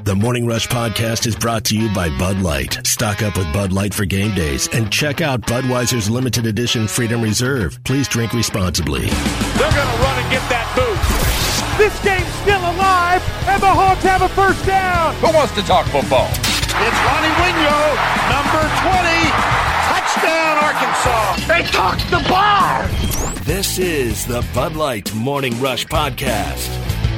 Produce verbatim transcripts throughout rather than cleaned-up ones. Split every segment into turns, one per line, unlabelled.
The Morning Rush Podcast is brought to you by Bud Light. Stock up with Bud Light for game days and check out Budweiser's limited edition Freedom Reserve. Please drink responsibly.
They're going to run and get that boot.
This game's still alive, and the Hawks have a first down.
Who wants to talk football?
It's Ronnie Wingo, number twenty. Touchdown, Arkansas.
They took the bar.
This is the Bud Light Morning Rush Podcast.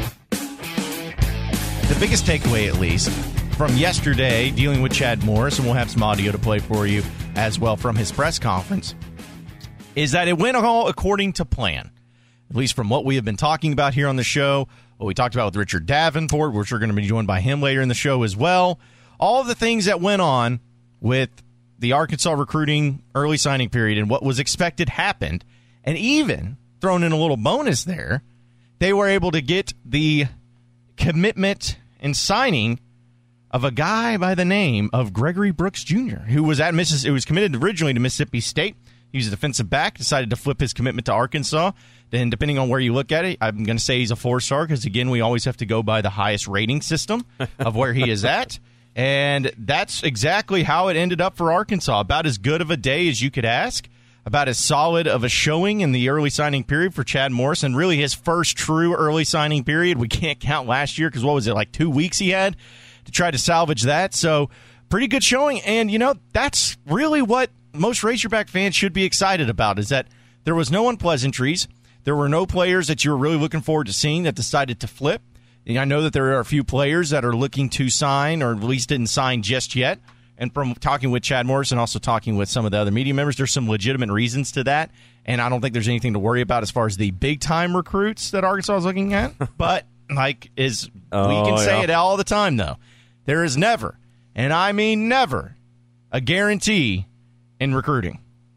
The biggest takeaway, at least, from yesterday, dealing with Chad Morris, and we'll have some audio to play for you as well from his press conference, is that it went all according to plan. At least from what we have been talking about here on the show, what we talked about with Richard Davenport, which we're going to be joined by him later in the show as well. All of the things that went on with the Arkansas recruiting early signing period and what was expected happened, and even, thrown in a little bonus there, they were able to get the commitment and signing of a guy by the name of Gregory Brooks Junior, who was at Mississippi, who was committed originally to Mississippi State. He was a defensive back, decided to flip his commitment to Arkansas. Then, depending on where you look at it, I'm going to say he's a four-star because, again, we always have to go by the highest rating system of where he is at. And that's exactly how it ended up for Arkansas. About as good of a day as you could ask. About as solid of a showing in the early signing period for Chad Morris, and really his first true early signing period. We can't count last year because what was it, like two weeks he had to try to salvage that. So pretty good showing, and, you know, that's really what most Razorback fans should be excited about, is that there was no unpleasantries. There were no players that you were really looking forward to seeing that decided to flip. And I know that there are a few players that are looking to sign or at least didn't sign just yet. And from talking with Chad Morris and also talking with some of the other media members, there's some legitimate reasons to that. And I don't think there's anything to worry about as far as the big-time recruits that Arkansas is looking at. But, like, is oh, we can yeah. say it all the time, though. There is never, and I mean never, a guarantee in recruiting.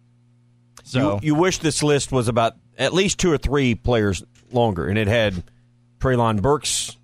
So
You, you wish this list was about at least two or three players longer, and it had Treylon Burks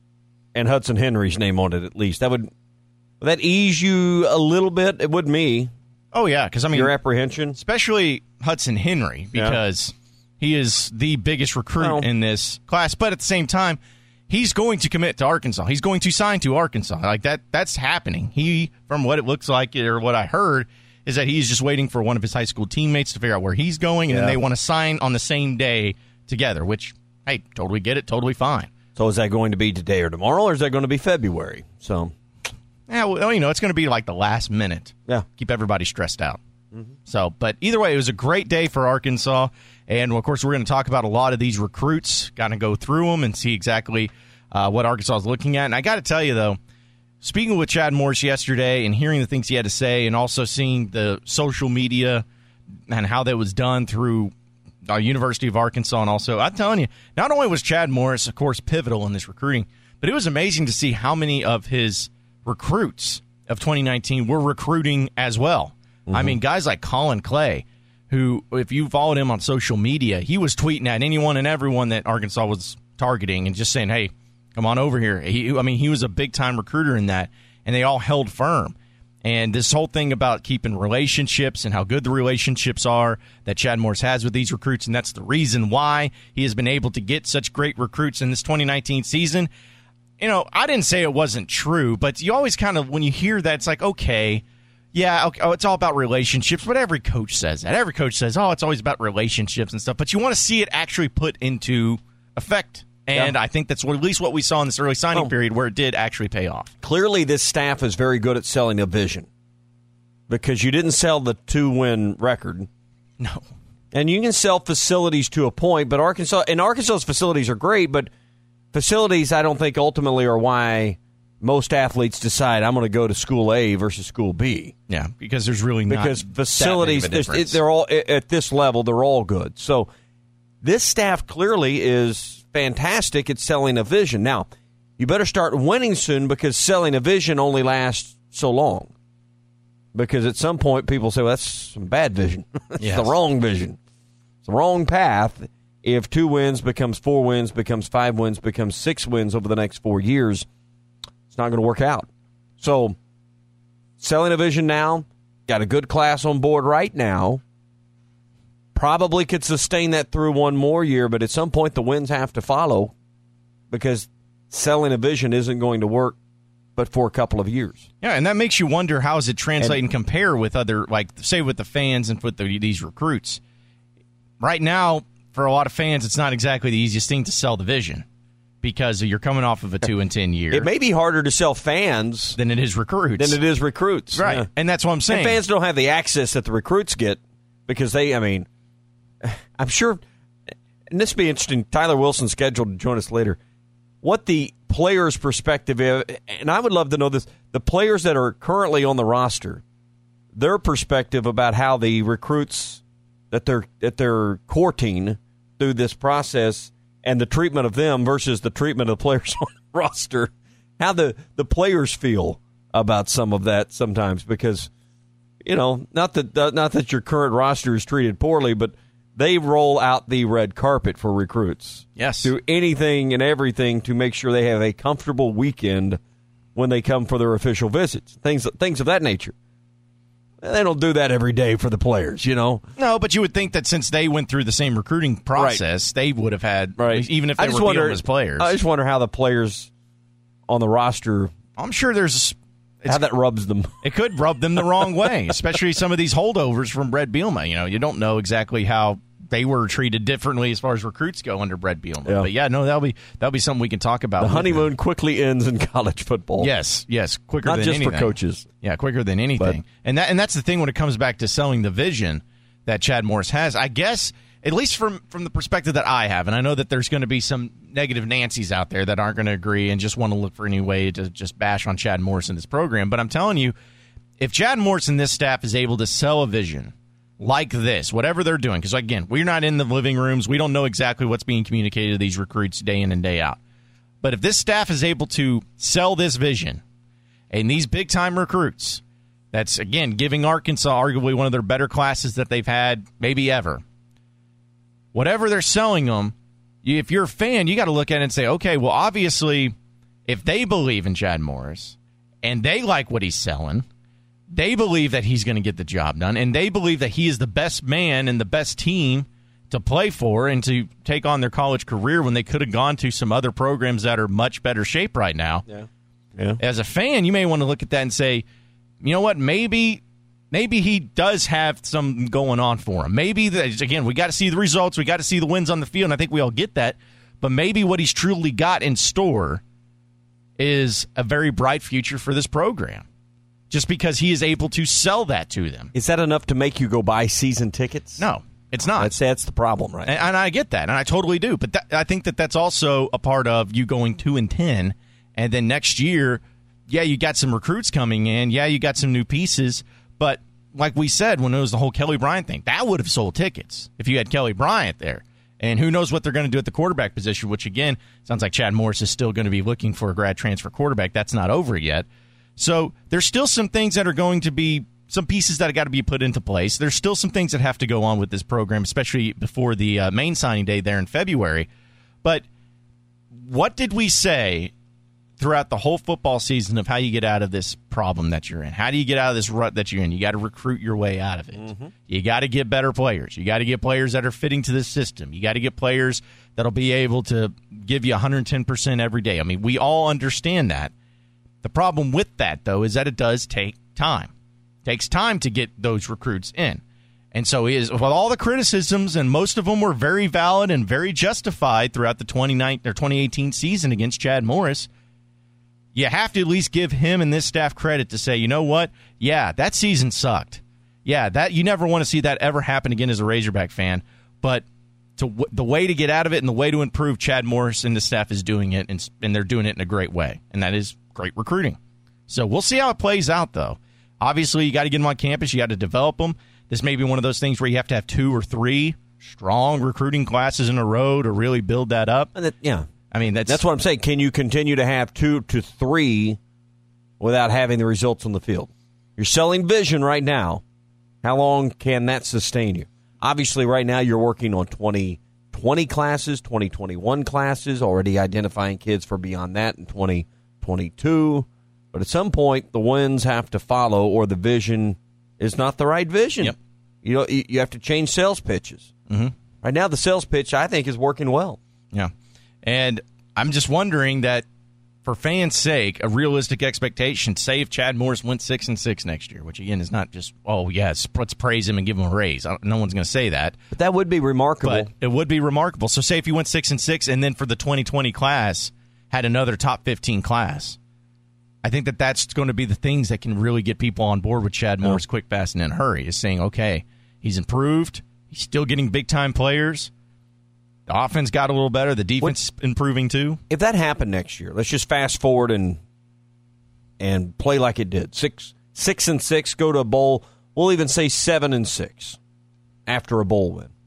and Hudson Henry's name on it at least. That would... Would that ease you a little bit? It would me.
Oh, yeah, because I mean,
your apprehension?
Especially Hudson Henry, because yeah. he is the biggest recruit well, in this class. But at the same time, he's going to commit to Arkansas. He's going to sign to Arkansas. Like that, that's happening. He, from what it looks like, or what I heard, is that he's just waiting for one of his high school teammates to figure out where he's going, and yeah. then they want to sign on the same day together, which, hey, totally get it, totally fine.
So is that going to be today or tomorrow, or is that going to be February? So...
Yeah, well, you know, it's going to be like the last minute.
Yeah.
Keep everybody stressed out. Mm-hmm. So, but either way, it was a great day for Arkansas. And, of course, we're going to talk about a lot of these recruits, kind of go through them and see exactly uh, what Arkansas is looking at. And I got to tell you, though, speaking with Chad Morris yesterday and hearing the things he had to say and also seeing the social media and how that was done through uh, University of Arkansas, and also, I'm telling you, not only was Chad Morris, of course, pivotal in this recruiting, but it was amazing to see how many of his recruits of twenty nineteen were recruiting as well. Mm-hmm. I mean, guys like Colin Clay, who, if you followed him on social media, he was tweeting at anyone and everyone that Arkansas was targeting and just saying, hey, come on over here. He, I mean, he was a big-time recruiter in that, and they all held firm. And this whole thing about keeping relationships and how good the relationships are that Chad Morris has with these recruits, and that's the reason why he has been able to get such great recruits in this twenty nineteen season. You know, I didn't say it wasn't true, but you always kind of, when you hear that, it's like, okay, yeah, okay, oh, it's all about relationships, but every coach says that. Every coach says, oh, it's always about relationships and stuff, but you want to see it actually put into effect. And yeah. I think that's what, at least what we saw in this early signing well, period where it did actually pay off.
Clearly, this staff is very good at selling a vision because you didn't sell the two-win record.
No.
And you can sell facilities to a point, but Arkansas, and Arkansas's facilities are great, but facilities, I don't think, ultimately are why most athletes decide I'm going to go to school A versus school B.
Yeah, because there's really not
because facilities,
that big of a difference.
they're all at this level, they're all good. So this staff clearly is fantastic at selling a vision. Now, you better start winning soon because selling a vision only lasts so long. Because at some point, people say, well, that's some bad vision. It's yes. the wrong vision. It's the wrong path. If two wins becomes four wins, becomes five wins, becomes six wins over the next four years, it's not going to work out. So, selling a vision now, got a good class on board right now, probably could sustain that through one more year, but at some point the wins have to follow because selling a vision isn't going to work but for a couple of years.
Yeah, and that makes you wonder, how does it translate and, and compare with other, like, say, with the fans and with the, these recruits? Right now, for a lot of fans, it's not exactly the easiest thing to sell the vision, because you're coming off of a two and ten year.
It may be harder to sell fans
than it is recruits.
Than it is recruits,
right?
Yeah.
And that's what I'm saying.
And fans don't have the access that the recruits get, because they, I mean, I'm sure. And this will be interesting. Tyler Wilson's scheduled to join us later. What the players' perspective is, and I would love to know this: the players that are currently on the roster, their perspective about how the recruits that they're that they're courting through this process, and the treatment of them versus the treatment of the players on the roster, how the, the players feel about some of that sometimes. Because, you know, not that uh, not that your current roster is treated poorly, but they roll out the red carpet for recruits.
Yes.
Do anything and everything to make sure they have a comfortable weekend when they come for their official visits. Things things of that nature. They don't do that every day for the players, you know.
No, but you would think that since they went through the same recruiting process, right. they would have had,
right.
even if they were
wonder,
as players.
I just wonder how the players on the roster,
I'm sure there's
how that rubs them.
It could rub them the wrong way, especially some of these holdovers from Brett Bielema. You know, you don't know exactly how they were treated differently as far as recruits go under Brett Bielema. Yeah. But yeah, no, that'll be that'll be something we can talk about.
The honeymoon them. quickly ends in college football.
Yes, yes, quicker
Not
than
just
anything.
for coaches.
Yeah, quicker than anything. But, and that and that's the thing when it comes back to selling the vision that Chad Morris has. I guess, at least from from the perspective that I have, and I know that there's going to be some negative Nancys out there that aren't going to agree and just want to look for any way to just bash on Chad Morris in this program. But I'm telling you, if Chad Morris and this staff is able to sell a vision like this, whatever they're doing, because, again, we're not in the living rooms. We don't know exactly what's being communicated to these recruits day in and day out. But if this staff is able to sell this vision, and these big-time recruits, that's, again, giving Arkansas arguably one of their better classes that they've had maybe ever, whatever they're selling them, if you're a fan, you got to look at it and say, okay, well, obviously, if they believe in Chad Morris and they like what he's selling, they believe that he's going to get the job done, and they believe that he is the best man and the best team to play for and to take on their college career when they could have gone to some other programs that are much better shape right now.
Yeah. Yeah.
As a fan, you may want to look at that and say, you know what, maybe maybe he does have something going on for him. Maybe, that, again, we got to see the results. We got to see the wins on the field, and I think we all get that. But maybe what he's truly got in store is a very bright future for this program, just because he is able to sell that to them.
Is that enough to make you go buy season tickets?
No, it's not.
That's, that's the problem, right?
And, and I get that, and I totally do. But that, I think that that's also a part of you going two and ten, and then next year, yeah, you got some recruits coming in. Yeah, you got some new pieces. But like we said, when it was the whole Kelly Bryant thing, that would have sold tickets if you had Kelly Bryant there. And who knows what they're going to do at the quarterback position, which, again, sounds like Chad Morris is still going to be looking for a grad transfer quarterback. That's not over yet. So there's still some things that are going to be, some pieces that have got to be put into place. There's still some things that have to go on with this program, especially before the uh, main signing day there in February. But what did we say throughout the whole football season of how you get out of this problem that you're in? How do you get out of this rut that you're in? You got to recruit your way out of it. Mm-hmm. You got to get better players. You got to get players that are fitting to this system. You got to get players that'll be able to give you one hundred ten percent every day. I mean, we all understand that. The problem with that, though, is that it does take time. It takes time to get those recruits in. And so is with all the criticisms, and most of them were very valid and very justified throughout the twenty nineteen or twenty eighteen season against Chad Morris, you have to at least give him and this staff credit to say, you know what? Yeah, that season sucked. Yeah, that you never want to see that ever happen again as a Razorback fan. But to, the way to get out of it and the way to improve, Chad Morris and the staff is doing it, and, and they're doing it in a great way. And that is great recruiting. So we'll see how it plays out, though. Obviously, you got to get them on campus. You got to develop them. This may be one of those things where you have to have two or three strong recruiting classes in a row to really build that up.
And that, yeah.
I mean, that's
that's what I'm saying. Can you continue to have two to three without having the results on the field? You're selling vision right now. How long can that sustain you? Obviously, right now you're working on twenty twenty classes, twenty twenty-one classes, already identifying kids for beyond that in twenty twenty-two. But at some point, the wins have to follow, or the vision is not the right vision.
Yep.
You know, you have to change sales pitches.
Mm-hmm.
Right now, the sales pitch, I think, is working well.
Yeah. And I'm just wondering that for fans' sake, a realistic expectation, say if Chad Morris went six and six next year, which again is not just, oh yes, let's praise him and give him a raise. No one's going to say that.
But that would be remarkable.
But it would be remarkable. So say if you went six and six, and then for the twenty twenty class had another top fifteen class, I think that that's going to be the things that can really get people on board with Chad Morris quick, fast, and in a hurry. Is saying, okay, he's improved. He's still getting big time players. The offense got a little better. The defense what, improving too.
If that happened next year, let's just fast forward and and play like it did. Six six and six, go to a bowl. We'll even say seven and six after a bowl win.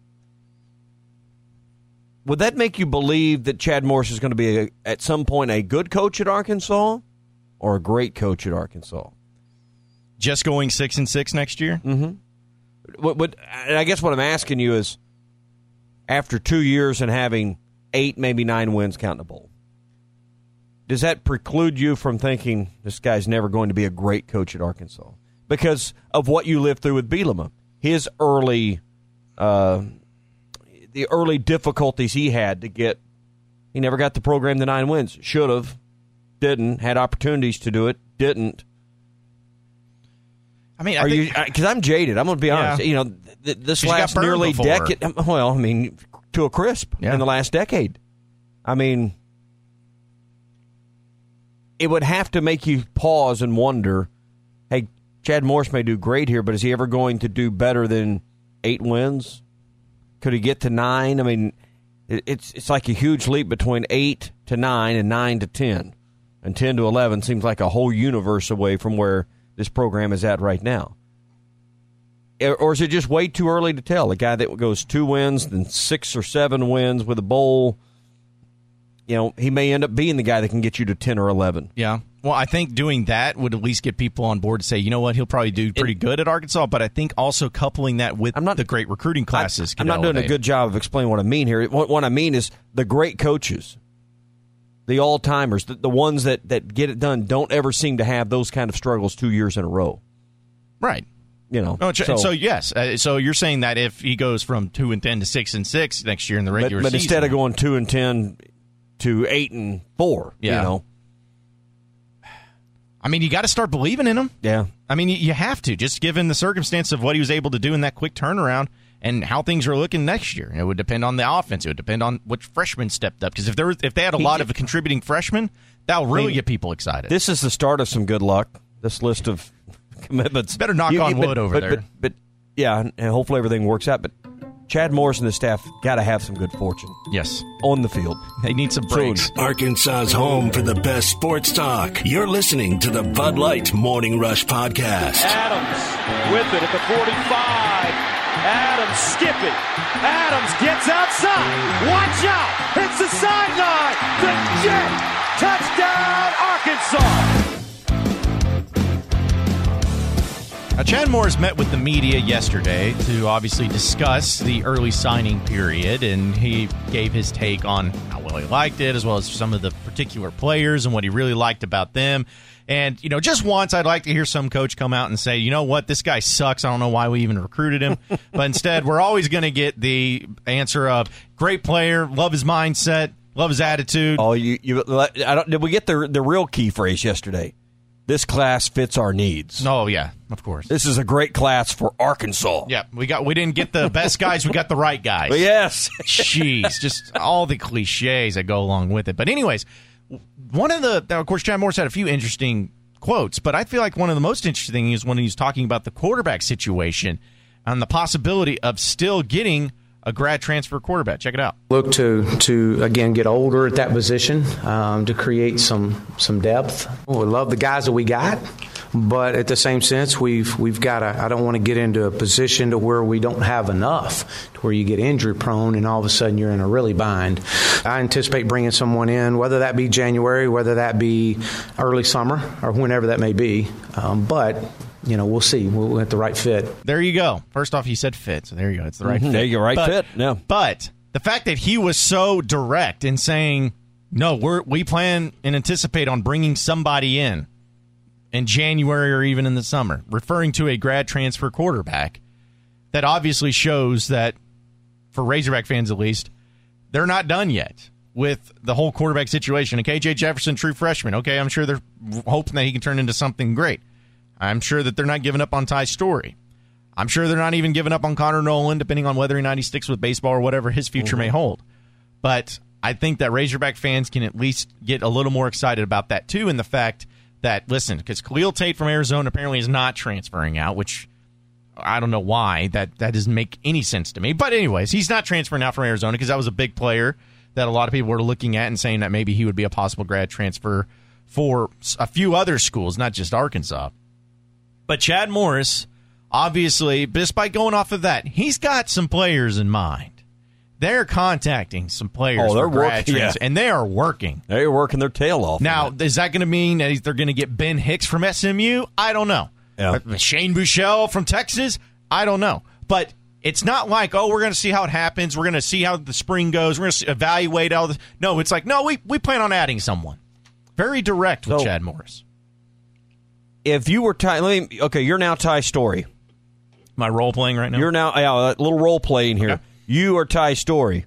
Would that make you believe that Chad Morris is going to be a, at some point a good coach at Arkansas or a great coach at Arkansas?
Just going six and six next year?
Mm-hmm. What, what, and I guess what I'm asking you is, after two years and having eight, maybe nine wins counting the bowl, does that preclude you from thinking this guy's never going to be a great coach at Arkansas because of what you lived through with Bielema? His early, uh, the early difficulties he had to get, he never got the program to nine wins. Should have, didn't, had opportunities to do it, didn't.
I mean, I
are
think,
you? Because I'm jaded. I'm going to be honest.
Yeah.
You know, th- this last nearly
before.
decade. Well, I mean, to a crisp
yeah.
in the last decade. I mean, it would have to make you pause and wonder. Hey, Chad Morris may do great here, but is he ever going to do better than eight wins? Could he get to nine? I mean, it, it's it's like a huge leap between eight to nine and nine to ten, and ten to eleven seems like a whole universe away from where this program is at right now. Or is it just way too early to tell? A guy that goes two wins, then six or seven wins with a bowl, you know, he may end up being the guy that can get you to ten or eleven.
Yeah. Well, I think doing that would at least get people on board to say, you know what, he'll probably do pretty it, good at Arkansas, but I think also coupling that with I'm not, the great recruiting classes.
I, I'm not
elevate.
doing a good job of explaining what I mean here. What, what I mean is the great coaches, the all-timers, the, the ones that, that get it done don't ever seem to have those kind of struggles two years in a row.
Right.
You know,
oh, so,
so
yes. Uh, so you're saying that if he goes from two and ten to six and six next year in the regular
but, but
season,
instead of going two and ten to eight and four,
yeah.
you know,
I mean, you got to start believing in him.
Yeah,
I mean, you, you have to, just given the circumstance of what he was able to do in that quick turnaround and how things are looking next year. It would depend on the offense. It would depend on which freshmen stepped up. Because if there was, if they had a he lot did. of contributing freshmen, that'll really I mean, get people excited.
This is the start of some good luck. This list of commitments.
Better knock you, on but, wood over
but,
there.
But, but, but yeah, and hopefully everything works out. But Chad Morris and the staff got to have some good fortune.
Yes.
On the field.
They need some breaks.
Arkansas's home for the best sports talk. You're listening to the Bud Light Morning Rush Podcast.
Adams with it at the forty-five. Adams skipping. Adams gets outside. Watch out. Hits the sideline. The Jet. Touchdown, Arkansas.
Now, Chad Morris met with the media yesterday to obviously discuss the early signing period, and he gave his take on how well he liked it, as well as some of the particular players and what he really liked about them. And, you know, just once I'd like to hear some coach come out and say, you know what, this guy sucks. I don't know why we even recruited him. But instead, we're always going to get the answer of great player, love his mindset, love his attitude.
Oh, you, you I don't, did we get the the real key phrase yesterday? This class fits our needs.
Oh, yeah, of course.
This is a great class for Arkansas.
Yeah, we got we didn't get the best guys, we got the right guys.
Well, yes.
Jeez, just all the cliches that go along with it. But anyways, one of the, of course, Chad Morris had a few interesting quotes, but I feel like one of the most interesting is when he was talking about the quarterback situation and the possibility of still getting a grad transfer quarterback. Check it out.
Look to, to again, get older at that position um, to create some some depth. We love the guys that we got, but at the same sense, we've we've got to, I don't want to get into a position to where we don't have enough, to where you get injury prone and all of a sudden you're in a really bind. I anticipate bringing someone in, whether that be January, whether that be early summer, or whenever that may be, um, but you know, we'll see. We'll have the right fit.
There you go. First off, he said fit, so there you go. It's the right
mm-hmm.
fit.
There you go, right
but,
fit. Yeah.
But the fact that he was so direct in saying, no, we're, we plan and anticipate on bringing somebody in in January or even in the summer, referring to a grad transfer quarterback, that obviously shows that, for Razorback fans at least, they're not done yet with the whole quarterback situation. And K J Jefferson, true freshman. Okay, I'm sure they're hoping that he can turn into something great. I'm sure that they're not giving up on Ty Storey. I'm sure they're not even giving up on Connor Nolan, depending on whether or not he sticks with baseball or whatever his future mm-hmm. may hold. But I think that Razorback fans can at least get a little more excited about that, too, and the fact that, listen, because Khalil Tate from Arizona apparently is not transferring out, which I don't know why. That, that doesn't make any sense to me. But anyways, he's not transferring out from Arizona because that was a big player that a lot of people were looking at and saying that maybe he would be a possible grad transfer for a few other schools, not just Arkansas. But Chad Morris, obviously, just by going off of that, he's got some players in mind. They're contacting some players
oh, they're
for grad
working,
transfer,
yeah.
and they are working.
They're working their tail off.
Now, is that going to mean that they're going to get Ben Hicks from S M U? I don't know.
Yeah.
Shane Buechele from Texas? I don't know. But it's not like, oh, we're going to see how it happens. We're going to see how the spring goes. We're going to evaluate all this. No, it's like, no, we, we plan on adding someone. Very direct with
so,
Chad Morris.
If you were Ty, let me, okay, you're now Ty Storey.
Am I role playing right now?
You're now yeah, a little role playing here.
Okay.
You are Ty Storey.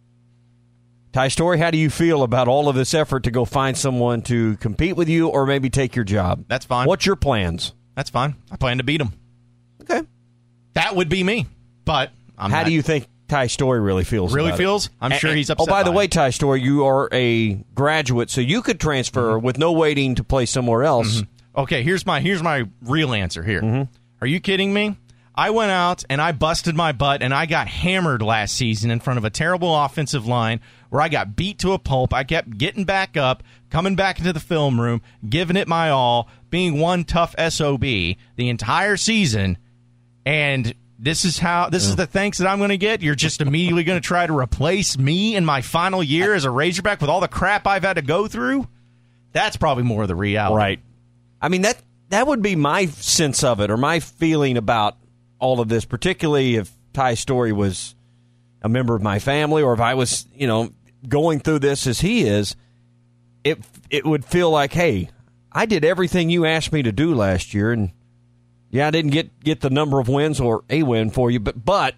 Ty Storey, how do you feel about all of this effort to go find someone to compete with you or maybe take your job?
That's fine.
What's your plans?
That's fine. I plan to beat him.
Okay.
That would be me. But I'm
how
not,
do you think Ty Storey really feels
Really
about
feels?
it?
I'm
and,
sure he's upset.
Oh, by the
by
way,
it.
Ty Storey, you are a graduate, so you could transfer mm-hmm. with no waiting to play somewhere else.
Mm-hmm. Okay, here's my here's my real answer here.
Mm-hmm.
Are you kidding me? I went out and I busted my butt and I got hammered last season in front of a terrible offensive line where I got beat to a pulp. I kept getting back up, coming back into the film room, giving it my all, being one tough S O B the entire season. And this is how this is the thanks that I'm going to get. You're just immediately going to try to replace me in my final year as a Razorback with all the crap I've had to go through? That's probably more of the reality.
Right. I mean, that that would be my sense of it or my feeling about all of this, particularly if Ty Storey was a member of my family or if I was, you know, going through this as he is, it it would feel like, hey, I did everything you asked me to do last year, and yeah, I didn't get, get the number of wins or a win for you, but but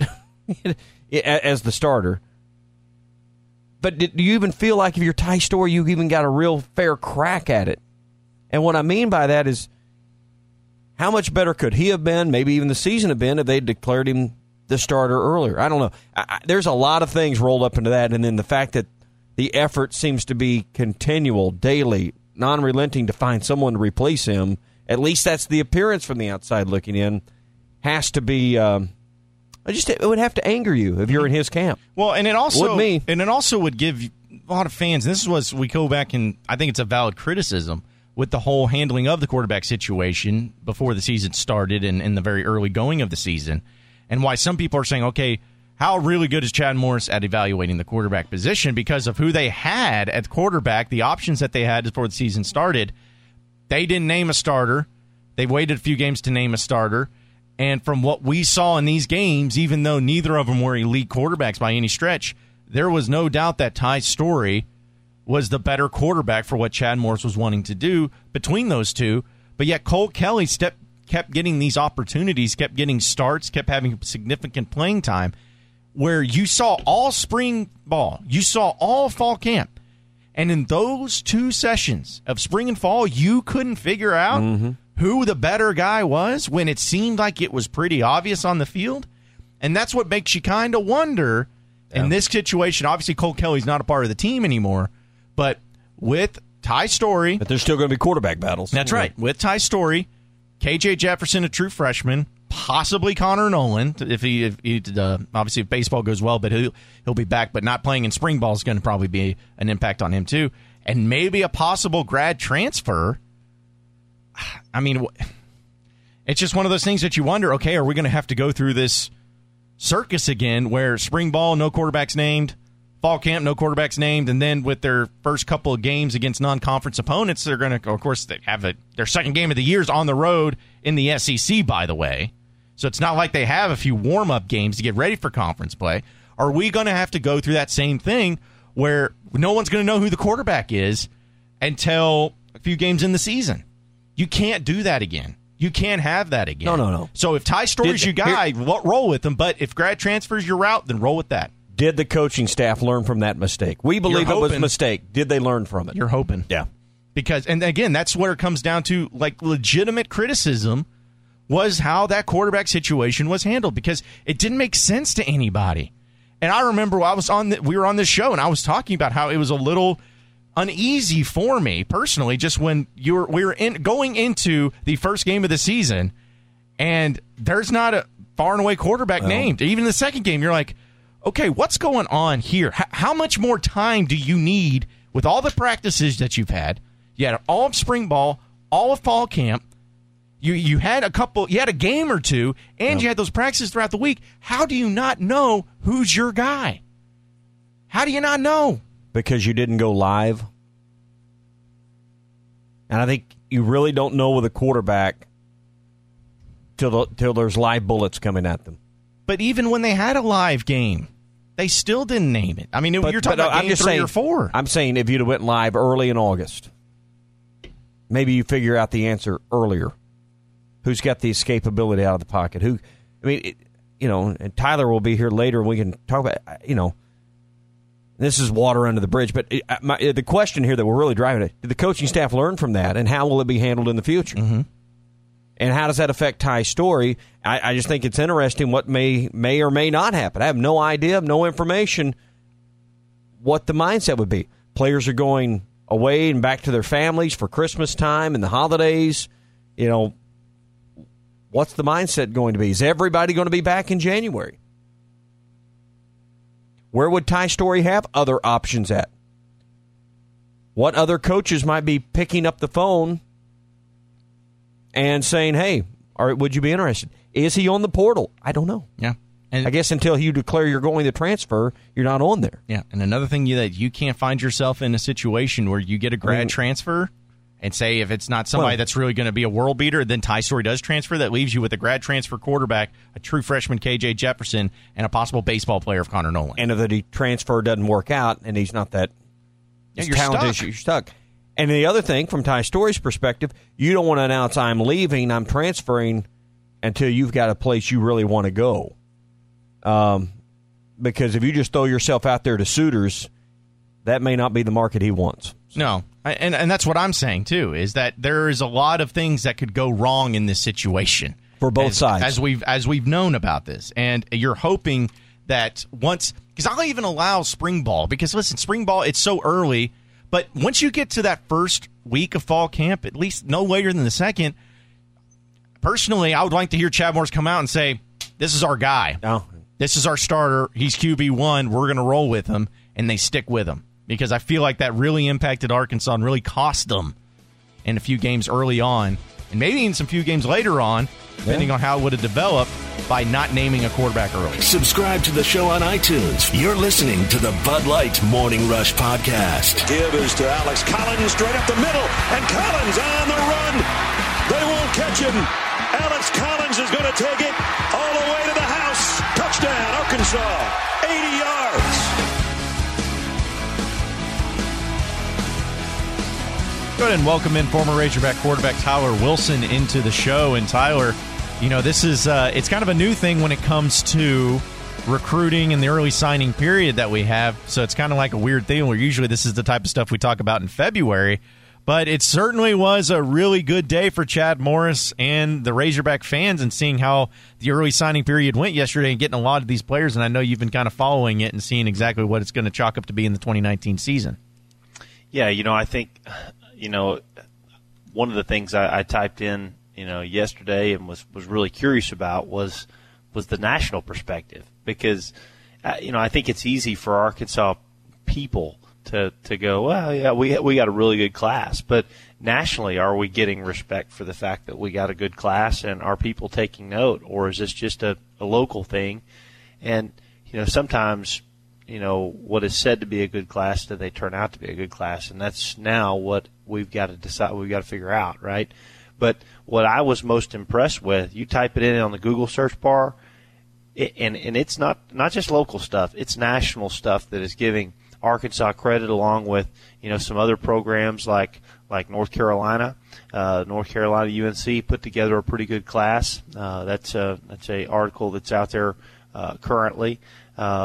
as the starter. But do you even feel like if you're Ty Storey, you even got a real fair crack at it? And what I mean by that is, how much better could he have been, maybe even the season have been, if they declared him the starter earlier? I don't know. I, I, there's a lot of things rolled up into that, and then the fact that the effort seems to be continual, daily, non-relenting to find someone to replace him, at least that's the appearance from the outside looking in, has to be... Um, I just it would have to anger you if you're in his camp.
Well, and it also
would me.
and it also would give a lot of fans. And this was we go back and I think it's a valid criticism with the whole handling of the quarterback situation before the season started and in the very early going of the season, and why some people are saying, okay, how really good is Chad Morris at evaluating the quarterback position because of who they had at quarterback, the options that they had before the season started. They didn't name a starter. They waited a few games to name a starter. And from what we saw in these games, even though neither of them were elite quarterbacks by any stretch, there was no doubt that Ty Storey was the better quarterback for what Chad Morris was wanting to do between those two. But yet Cole Kelly step, kept getting these opportunities, kept getting starts, kept having significant playing time, where you saw all spring ball, you saw all fall camp. And in those two sessions of spring and fall, you couldn't figure out mm-hmm. who the better guy was when it seemed like it was pretty obvious on the field. And that's what makes you kind of wonder yeah. in this situation. Obviously, Cole Kelly's not a part of the team anymore, but with Ty Storey.
But there's still going to be quarterback battles.
That's yeah. right. With Ty Storey, K J Jefferson, a true freshman, possibly Connor Nolan, if he, if he uh, obviously if baseball goes well, but he'll, he'll be back, but not playing in spring ball is going to probably be an impact on him too. And maybe a possible grad transfer. I mean, it's just one of those things that you wonder, okay, are we going to have to go through this circus again where spring ball, no quarterbacks named, fall camp, no quarterbacks named, and then with their first couple of games against non-conference opponents, they're going to, of course, they have a, their second game of the year is on the road in the S E C, by the way. So it's not like they have a few warm-up games to get ready for conference play. Are we going to have to go through that same thing where no one's going to know who the quarterback is until a few games in the season? You can't do that again. You can't have that again.
No, no, no.
So if Ty Storey's your guy, here, roll with him. But if grad transfer's your route, then roll with that.
Did the coaching staff learn from that mistake? We believe it was a mistake. Did they learn from it?
You're hoping.
Yeah.
Because, and again, that's where it comes down to, like, legitimate criticism was how that quarterback situation was handled, because it didn't make sense to anybody. And I remember I was on the, we were on this show, and I was talking about how it was a little uneasy for me personally, just when you were we were in, going into the first game of the season, and there's not a far and away quarterback well, named. Even in the second game, you're like, okay, what's going on here? H- how much more time do you need with all the practices that you've had? You had all of spring ball, all of fall camp. You you had a couple, you had a game or two, and yeah. you had those practices throughout the week. How do you not know who's your guy? How do you not know?
Because you didn't go live. And I think you really don't know with a quarterback till the, till there's live bullets coming at them.
But even when they had a live game, they still didn't name it. I mean, but, you're talking but, about game I'm just three
saying,
or four.
I'm saying if you'd have went live early in August, maybe you figure out the answer earlier. Who's got the escapability out of the pocket? Who, I mean, it, you know, and Tyler will be here later, and we can talk about, you know, this is water under the bridge. But it, my, the question here that we're really driving at, did the coaching staff learn from that, and how will it be handled in the future?
Mm-hmm.
And how does that affect Ty's story? I, I just think it's interesting what may may or may not happen. I have no idea, no information what the mindset would be. Players are going away and back to their families for Christmas time and the holidays. You know, what's the mindset going to be? Is everybody going to be back in January? Where would Ty Storey have other options at? What other coaches might be picking up the phone and saying, hey, all right, would you be interested? Is he on the portal? I don't know.
Yeah. And
I guess until you declare you're going to transfer, you're not on there.
Yeah, and another thing you, that you can't find yourself in a situation where you get a grad I mean, transfer and say if it's not somebody well, that's really going to be a world beater, then Ty Storey does transfer. That leaves you with a grad transfer quarterback, a true freshman K J Jefferson, and a possible baseball player of Connor Noland.
And if the transfer doesn't work out and he's not that
yeah, you're
talented,
stuck.
you're stuck. And the other thing, from Ty Storey's perspective, you don't want to announce I'm leaving, I'm transferring, until you've got a place you really want to go. Um, because if you just throw yourself out there to suitors, that may not be the market he wants.
No, I, and and that's what I'm saying too. Is that there is a lot of things that could go wrong in this situation
for both
as,
sides,
as we've as we've known about this, and you're hoping that once, because I'll even allow spring ball, because listen, spring ball, it's so early, but once you get to that first week of fall camp, at least no later than the second. Personally, I would like to hear Chad Morris come out and say, "This is our guy.
No.
This is our starter. He's Q B one. We're going to roll with him," and they stick with him. Because I feel like that really impacted Arkansas and really cost them in a few games early on, and maybe in some few games later on, depending yeah. on how it would have developed, by not naming a quarterback early.
Subscribe to the show on iTunes. You're listening to the Bud Light Morning Rush podcast.
Give is to Alex Collins straight up the middle, and Collins on the run. They won't catch him. Alex Collins is going to take it all the way to the house. Touchdown, Arkansas, eighty yards.
Go ahead and welcome in former Razorback quarterback Tyler Wilson into the show. And Tyler, you know, this is uh, it's kind of a new thing when it comes to recruiting and the early signing period that we have. So it's kind of like a weird thing where usually this is the type of stuff we talk about in February. But it certainly was a really good day for Chad Morris and the Razorback fans, and seeing how the early signing period went yesterday and getting a lot of these players. And I know you've been kind of following it and seeing exactly what it's going to chalk up to be in the twenty nineteen season.
Yeah, you know, I think, you know, one of the things I, I typed in, you know, yesterday and was, was really curious about was was the national perspective. Because, uh, you know, I think it's easy for Arkansas people to to go, well, yeah, we we got a really good class, but nationally, are we getting respect for the fact that we got a good class, and are people taking note, or is this just a, a local thing? And you know, sometimes, you know, what is said to be a good class, do they turn out to be a good class? And that's now what we've got to decide, we've got to figure out, right? But what I was most impressed with, you type it in on the Google search bar, it, and and it's not not just local stuff, it's national stuff that is giving Arkansas credit, along with, you know, some other programs like like North Carolina, uh, North Carolina U N C put together a pretty good class. Uh, that's a that's a article that's out there uh, currently. Um,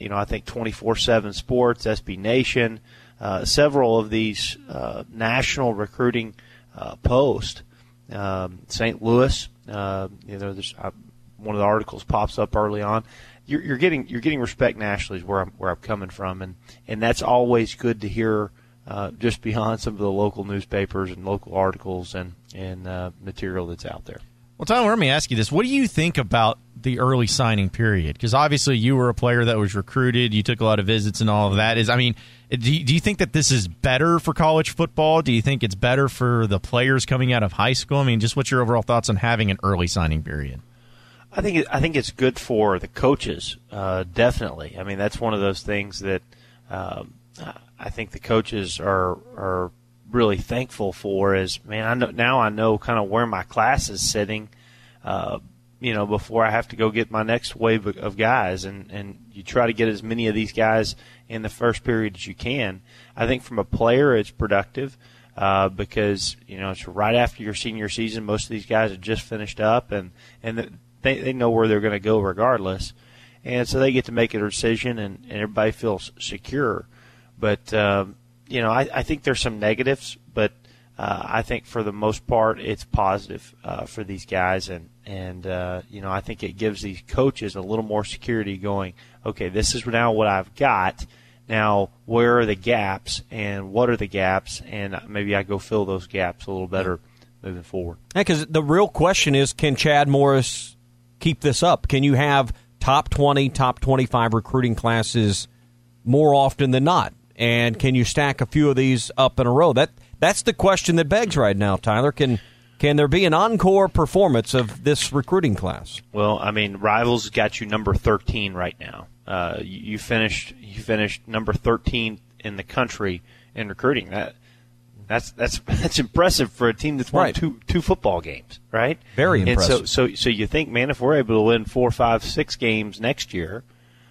you know, I think twenty-four seven Sports, S B Nation, uh, several of these uh, national recruiting uh, posts, um, Saint Louis, uh, you know, there's uh, one of the articles pops up early on. You're, you're getting you're getting respect nationally is where I'm where I'm coming from, and, and that's always good to hear. Uh, just beyond some of the local newspapers and local articles and and uh, material that's out there.
Well, Tyler, let me ask you this: what do you think about the early signing period? Because obviously, you were a player that was recruited. You took a lot of visits and all of that. Is I mean, do you, do you think that this is better for college football? Do you think it's better for the players coming out of high school? I mean, just what's your overall thoughts on having an early signing period?
I think it, I think it's good for the coaches, uh, definitely. I mean, that's one of those things that um, I think the coaches are are really thankful for. Is man, I know now I know kind of where my class is sitting, uh, you know, before I have to go get my next wave of, of guys, and and you try to get as many of these guys in the first period as you can. I think from a player, it's productive. Uh, because you know it's right after your senior season. Most of these guys have just finished up, and and the, They, they know where they're going to go regardless. And so they get to make a decision, and, and everybody feels secure. But, um, you know, I, I think there's some negatives, but uh, I think for the most part it's positive uh, for these guys. And, and uh, you know, I think it gives these coaches a little more security going, okay, this is now what I've got. Now, where are the gaps, and what are the gaps? And maybe I go fill those gaps a little better moving forward.
Because the real question is, can Chad Morris keep this up? Can you have top twenty, top twenty-five recruiting classes more often than not? And can you stack a few of these up in a row? That that's the question that begs right now, Tyler. Can can there be an encore performance of this recruiting class?
Well, I mean, Rivals got you number thirteen right now. Uh, you, you finished you finished number thirteen in the country in recruiting. That That's that's that's impressive for a team that's won
right.
two two football games, right?
Very impressive.
And so so so you think, man, if we're able to win four, five, six games next year,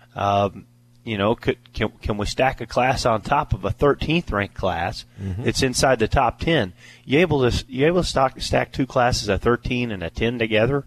um, you know, could can can we stack a class on top of a thirteenth ranked class? Mm-hmm. It's inside the top ten. You able to you able to stock, stack two classes, a thirteen and a ten together,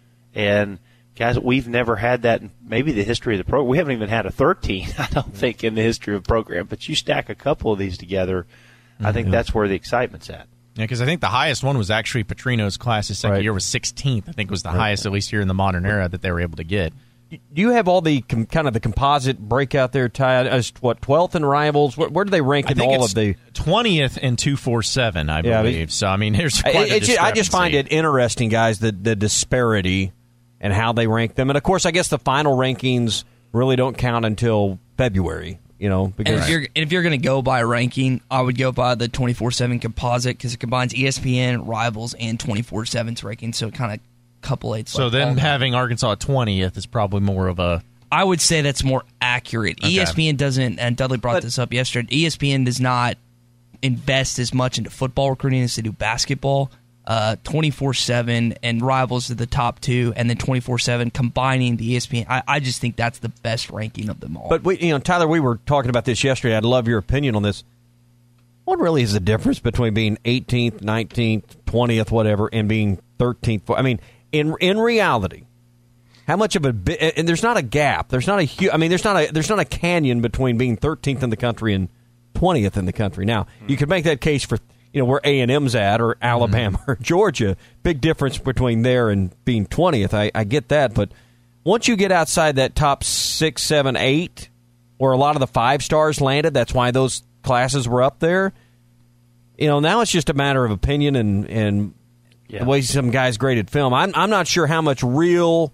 and guys, we've never had that in maybe the history of the program. We haven't even had a thirteen, I don't think, in the history of the program. But you stack a couple of these together. I think that's where the excitement's at.
Yeah, because I think the highest one was actually Petrino's class. His second
right.
year was sixteenth. I think was the right. highest, at least here in the modern era, that they were able to get.
Do you have all the com- kind of the composite breakout there, Ty? As what, twelfth in Rivals? Where, where do they rank in all of the
twentieth in two forty-seven? I believe. Yeah, so I mean, there's quite
it,
a discrepancy.
I just find it interesting, guys, the the disparity and how they rank them. And of course, I guess the final rankings really don't count until February. You know, because
and if you're, if you're going to go by ranking, I would go by the twenty-four seven composite because it combines E S P N, Rivals, and twenty-four seven's ranking, so it kind of coupulates.
So
like
then having Arkansas at twentieth is probably more of a...
I would say that's more accurate. Okay. E S P N doesn't, and Dudley brought but, this up yesterday, E S P N does not invest as much into football recruiting as they do basketball. Uh, twenty-four seven and Rivals are the top two, and then twenty-four seven combining the E S P N. I, I just think that's the best ranking of them all.
But we, you know, Tyler, we were talking about this yesterday. I'd love your opinion on this. What really is the difference between being eighteenth, nineteenth, twentieth, whatever, and being thirteenth? I mean, in in reality, how much of a bi- and there's not a gap. There's not a huge. I mean, there's not a there's not a canyon between being thirteenth in the country and twentieth in the country. Now, you could make that case for, you know, where A and M's at, or Alabama, mm-hmm. or Georgia. Big difference between there and being twentieth. I, I get that, but once you get outside that top six, seven, eight, where a lot of the five stars landed, that's why those classes were up there. You know, now it's just a matter of opinion and and yeah. the way some guys graded film. I'm I'm not sure how much real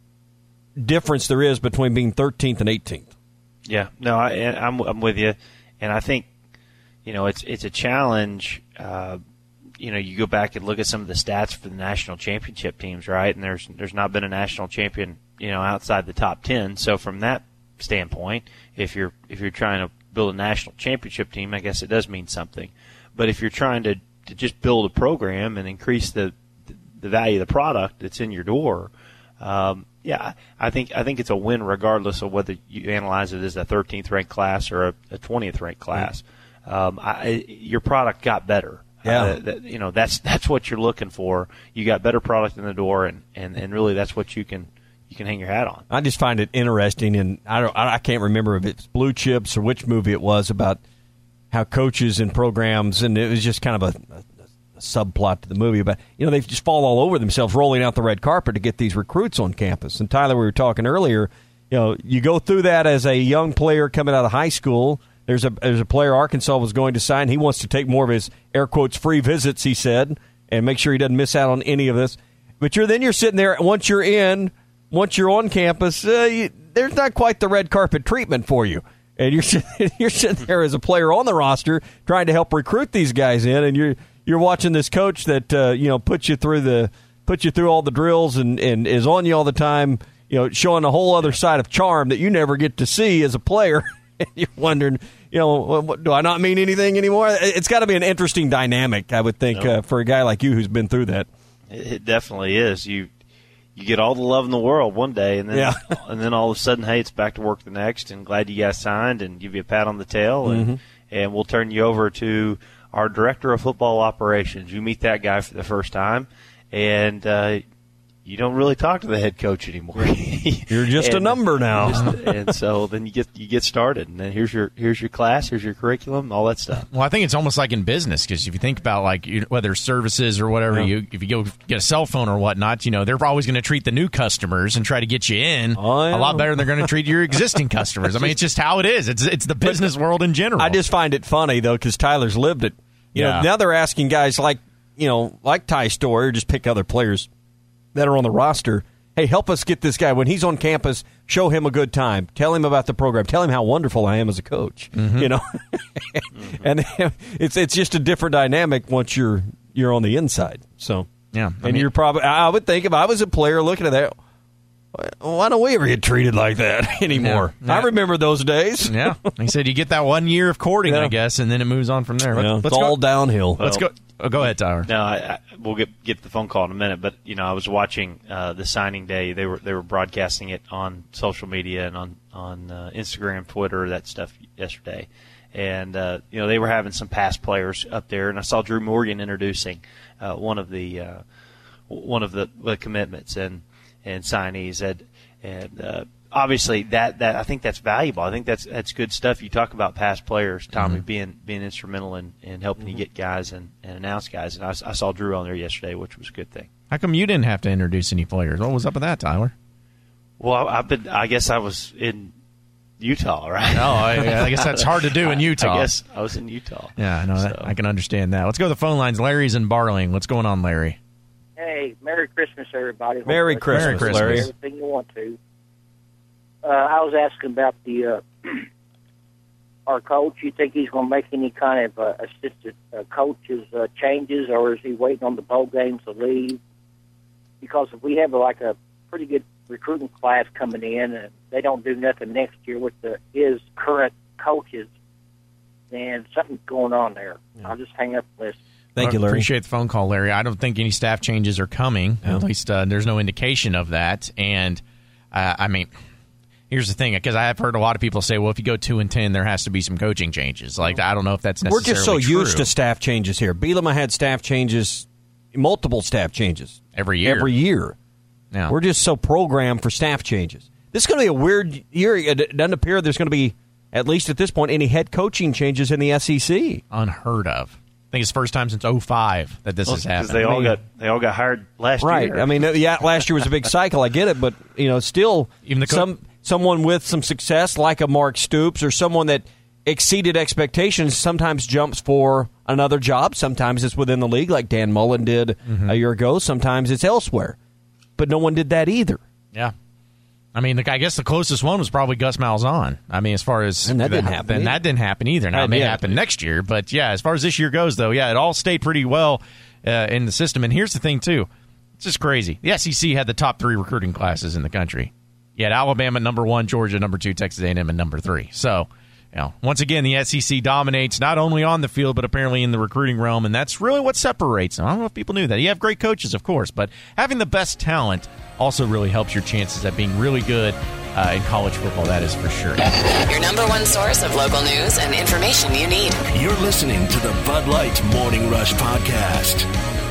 difference there is between being thirteenth and eighteenth.
Yeah, no, I, I'm I'm with you, and I think, you know, it's it's a challenge. Uh, you know, you go back and look at some of the stats for the national championship teams, right? And there's there's not been a national champion, you know, outside the top ten. So from that standpoint, if you're if you're trying to build a national championship team, I guess it does mean something. But if you're trying to, to just build a program and increase the the value of the product that's in your door, um, yeah, I think I think it's a win regardless of whether you analyze it as a thirteenth ranked class or a, a twentieth ranked class. Um, I, your product got better.
Yeah,
uh, that, you know, that's that's what you're looking for. You got better product in the door, and, and, and really that's what you can you can hang your hat on.
I just find it interesting, and I don't I can't remember if it's Blue Chips or which movie it was about how coaches and programs, and it was just kind of a, a, a subplot to the movie, but you know they just fall all over themselves rolling out the red carpet to get these recruits on campus. And Tyler, we were talking earlier, you know, you go through that as a young player coming out of high school. There's a there's a player Arkansas was going to sign. He wants to take more of his air quotes free visits, he said, and make sure he doesn't miss out on any of this. But you're then you're sitting there once you're in, once you're on campus, uh, you, there's not quite the red carpet treatment for you. And you're sitting, you're sitting there as a player on the roster trying to help recruit these guys in, and you're you're watching this coach that uh, you know puts you through the puts you through all the drills and, and is on you all the time, you know, showing a whole other side of charm that you never get to see as a player. And you're wondering, you know, what, do I not mean anything anymore? It's got to be an interesting dynamic, I would think,
no.
uh, for a guy like you who's been through that.
It definitely is. You you get all the love in the world one day, and then
yeah.
and then all of a sudden, hey, it's back to work the next, and glad you guys signed, and give you a pat on the tail, and
mm-hmm.
and we'll turn you over to our director of football operations. You meet that guy for the first time, and uh, you don't really talk to the head coach anymore.
You're just
and,
a number now.
just, and so then you get you get started, and then here's your here's your class, here's your curriculum, all that stuff.
Well, I think it's almost like in business, because if you think about like you, whether services or whatever, yeah. you if you go get a cell phone or whatnot, you know they're always going to treat the new customers and try to get you in
oh, yeah.
a lot better than they're going to treat your existing customers. I mean, it's just how it is. It's it's the business world in general.
I just find it funny though, because Tyler's lived it. You
yeah.
know, now they're asking guys like you know like Ty Story, or just pick other players that are on the roster. Hey, help us get this guy. When he's on campus, show him a good time. Tell him about the program. Tell him how wonderful I am as a coach.
Mm-hmm.
You know, mm-hmm. and it's it's just a different dynamic once you're you're on the inside. So
yeah, I
and
mean,
you're probably I would think if I was a player looking at that, why don't we ever get treated like that anymore?
Yeah.
I remember those days.
Yeah, he said you get that one year of courting,
yeah.
I guess, and then it moves on from there.
Yeah,
let's
it's
go.
all downhill.
Let's
well,
go. Oh, go ahead, Tyler.
No, I, I, we'll get get the phone call in a minute. But you know, I was watching uh, the signing day. They were they were broadcasting it on social media and on on uh, Instagram, Twitter, that stuff yesterday. And uh, you know, they were having some past players up there, and I saw Drew Morgan introducing uh, one of the uh, one of the, the commitments and and signees. And and uh, obviously that, that I think that's valuable. I think that's that's good stuff. You talk about past players, Tommy, mm-hmm. being being instrumental in, in helping mm-hmm. you get guys and, and announce guys. And I, I saw Drew on there yesterday, which was a good thing.
How come you didn't have to introduce any players? What was up with that, Tyler?
Well, I've been. I guess I was in Utah, right?
No, I, I guess that's hard to do in Utah.
I guess I was in Utah.
Yeah, I know
so.
that. I can understand that. Let's go to the phone lines. Larry's in Barling. What's going on, Larry?
Hey, Merry Christmas, everybody.
Merry
Hope
Christmas,
Merry
Larry.
Everything you want to. Uh, I was asking about the uh, our coach. You think he's going to make any kind of uh, assistant uh, coaches uh, changes, or is he waiting on the bowl games to leave? Because if we have like a pretty good recruiting class coming in, and they don't do nothing next year with the his current coaches, then something's going on there. Yeah. I'll just hang up this.
Thank you, Larry.
Appreciate the phone call, Larry. I don't think any staff changes are coming. Yeah. At least uh, there's no indication of that. And uh, I mean, here's the thing, because I have heard a lot of people say, well, if you go two and ten, there has to be some coaching changes. Like, I don't know if that's necessarily
We're just so
true.
used to staff changes here. Bielema had staff changes, multiple staff changes.
Every year.
Every year.
Yeah.
We're just so programmed for staff changes. This is going to be a weird year. It doesn't appear there's going to be, at least at this point, any head coaching changes in the S E C.
Unheard of. I think it's the first time since oh five that this
well,
has happened.
They all got they all got hired last
right.
year.
Right. I mean, yeah, last year was a big cycle. I get it, but you know, still,
even the co-
some someone with some success, like a Mark Stoops, or someone that exceeded expectations, sometimes jumps for another job. Sometimes it's within the league, like Dan Mullen did mm-hmm. a year ago. Sometimes it's elsewhere, but no one did that either.
Yeah. I mean, the, I guess the closest one was probably Gus Malzahn. I mean, as far as
and that
the,
didn't happen,
then
either.
that didn't happen either. Now it may
yeah.
happen next year, but yeah, as far as this year goes, though, yeah, it all stayed pretty well uh, in the system. And here's the thing, too, it's just crazy. The S E C had the top three recruiting classes in the country. You had Alabama number one, Georgia number two, Texas A and M at number three. So, you know, once again, the S E C dominates not only on the field but apparently in the recruiting realm, and that's really what separates them. I don't know if people knew that. You have great coaches, of course, but having the best talent also really helps your chances at being really good uh, in college football, that is for sure.
Your number one source of local news and information you need.
You're listening to the Bud Light Morning Rush Podcast.